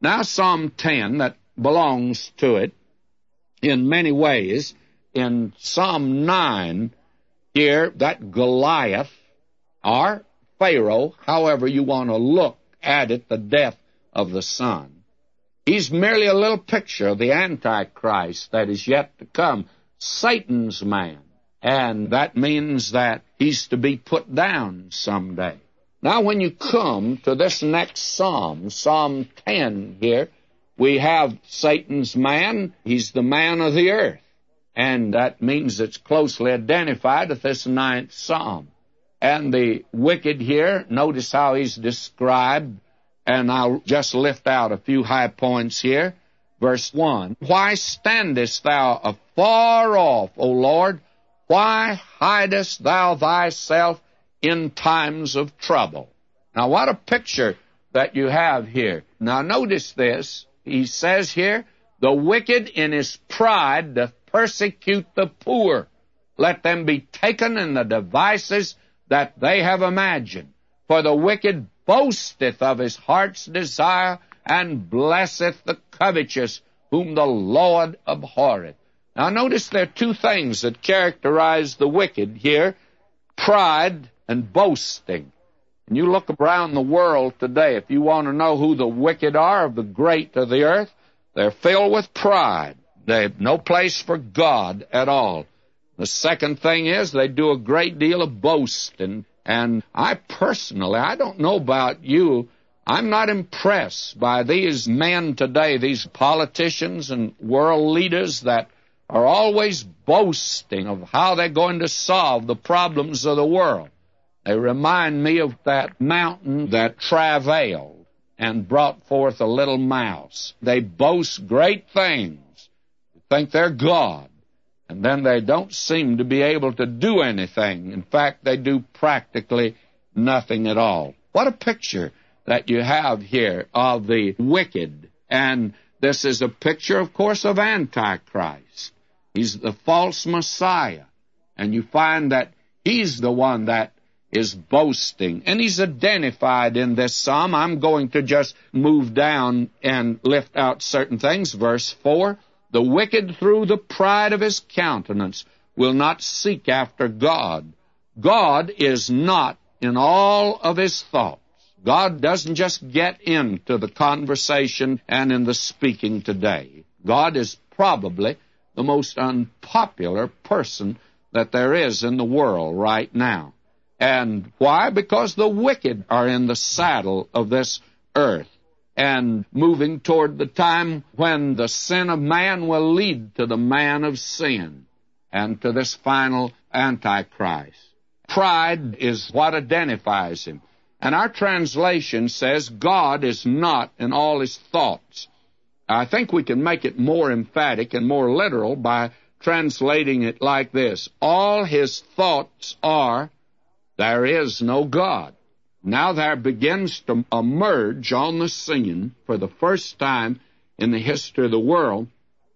Now, Psalm 10, that belongs to it in many ways. In Psalm 9, here, that Goliath, or Pharaoh, however you want to look at it, the death of the son, he's merely a little picture of the Antichrist that is yet to come, Satan's man. And that means that he's to be put down someday. Now, when you come to this next psalm, Psalm 10 here, we have Satan's man. He's the man of the earth. And that means it's closely identified with this 9th psalm. And the wicked here, notice how he's described, and I'll just lift out a few high points here. Verse 1, Why standest thou afar off, O Lord? Why hidest thou thyself in times of trouble? Now, what a picture that you have here. Now, notice this. He says here, the wicked in his pride doth persecute the poor. Let them be taken in the devices that they have imagined. For the wicked boasteth of his heart's desire, and blesseth the covetous, whom the Lord abhorreth. Now, notice there are two things that characterize the wicked here, pride and boasting. And you look around the world today, if you want to know who the wicked are of the great of the earth, they're filled with pride. They have no place for God at all. The second thing is they do a great deal of boasting. And I personally, I don't know about you, I'm not impressed by these men today, these politicians and world leaders that are always boasting of how they're going to solve the problems of the world. They remind me of that mountain that travailed and brought forth a little mouse. They boast great things, think they're God, and then they don't seem to be able to do anything. In fact, they do practically nothing at all. What a picture that you have here of the wicked. And this is a picture, of course, of Antichrist. He's the false Messiah. And you find that he's the one that is boasting. And he's identified in this psalm. I'm going to just move down and lift out certain things. Verse 4, the wicked through the pride of his countenance will not seek after God. God is not in all of his thoughts. God doesn't just get into the conversation and in the speaking today. God is probably the most unpopular person that there is in the world right now. And why? Because the wicked are in the saddle of this earth and moving toward the time when the sin of man will lead to the man of sin and to this final Antichrist. Pride is what identifies him. And our translation says God is not in all his thoughts. I think we can make it more emphatic and more literal by translating it like this. All his thoughts are, there is no God. Now there begins to emerge on the scene for the first time in the history of the world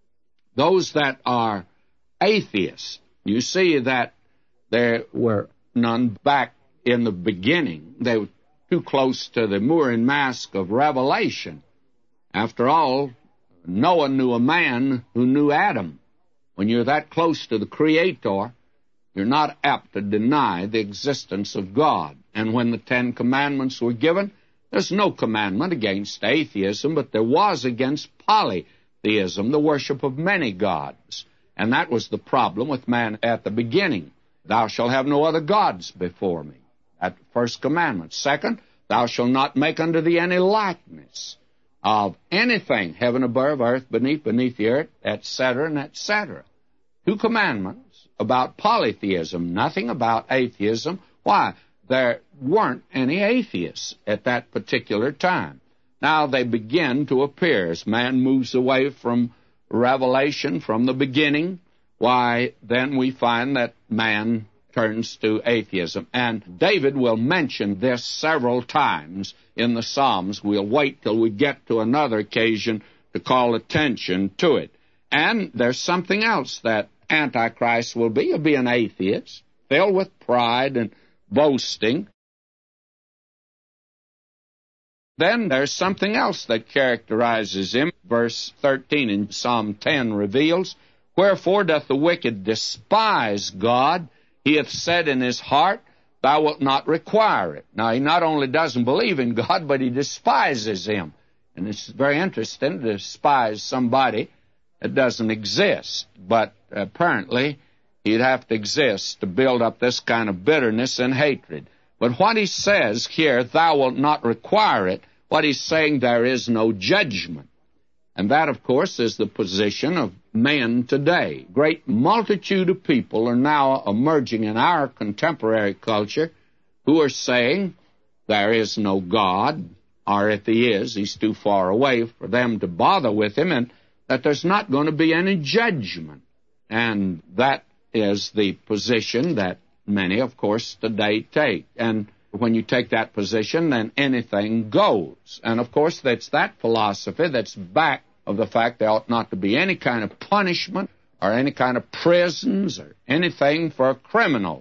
those that are atheists. You see that there were none back in the beginning. They were too close to the Mooring Mask of Revelation. After all, Noah knew a man who knew Adam. When you're that close to the Creator, you're not apt to deny the existence of God. And when the 10 Commandments were given, there's no commandment against atheism, but there was against polytheism, the worship of many gods. And that was the problem with man at the beginning. Thou shalt have no other gods before me. That's the first commandment. Second, thou shalt not make unto thee any likeness of anything, heaven above, earth beneath the earth, etc., and etc. 2 commandments about polytheism, nothing about atheism. Why? There weren't any atheists at that particular time. Now they begin to appear as man moves away from Revelation, from the beginning. Why, then we find that man turns to atheism. And David will mention this several times in the Psalms. We'll wait till we get to another occasion to call attention to it. And there's something else that Antichrist will be. He'll be an atheist, filled with pride and boasting. Then there's something else that characterizes him. Verse 13 in Psalm 10 reveals, "Wherefore doth the wicked despise God? He hath said in his heart, Thou wilt not require it." Now, he not only doesn't believe in God, but he despises him. And it's very interesting to despise somebody that doesn't exist. But apparently, he'd have to exist to build up this kind of bitterness and hatred. But what he says here, "Thou wilt not require it," what he's saying, there is no judgment. And that, of course, is the position of men today. Great multitude of people are now emerging in our contemporary culture who are saying there is no God, or if he is, he's too far away for them to bother with him, and that there's not going to be any judgment. And that is the position that many, of course, today take. And when you take that position, then anything goes. And, of course, that's that philosophy that's back of the fact there ought not to be any kind of punishment or any kind of prisons or anything for criminals.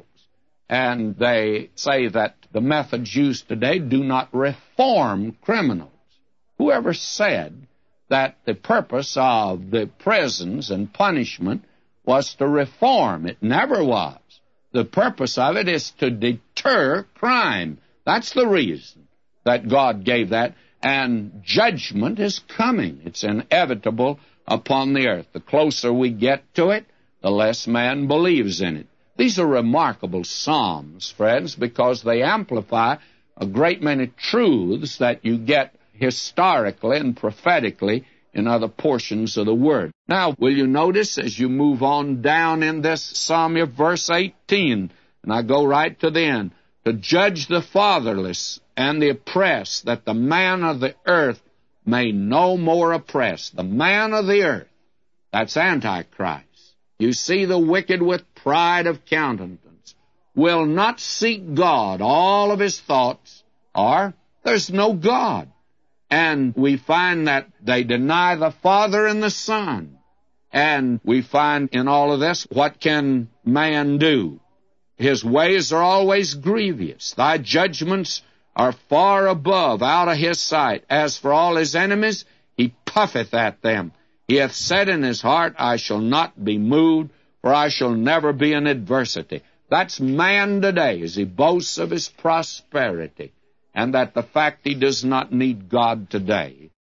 And they say that the methods used today do not reform criminals. Whoever said that the purpose of the prisons and punishment was to reform? It never was. The purpose of it is to deter crime. That's the reason that God gave that. And judgment is coming. It's inevitable upon the earth. The closer we get to it, the less man believes in it. These are remarkable psalms, friends, because they amplify a great many truths that you get historically and prophetically in other portions of the Word. Now, will you notice as you move on down in this psalm here, verse 18, and I go right to the end, "To judge the fatherless and the oppressed, that the man of the earth may no more oppress." The man of the earth, that's Antichrist. You see, the wicked with pride of countenance will not seek God. All of his thoughts are, there's no God. And we find that they deny the Father and the Son. And we find in all of this, what can man do? His ways are always grievous. Thy judgments are far above, out of his sight. As for all his enemies, he puffeth at them. He hath said in his heart, I shall not be moved, for I shall never be in adversity. That's man today, as he boasts of his prosperity, and that the fact he does not need God today.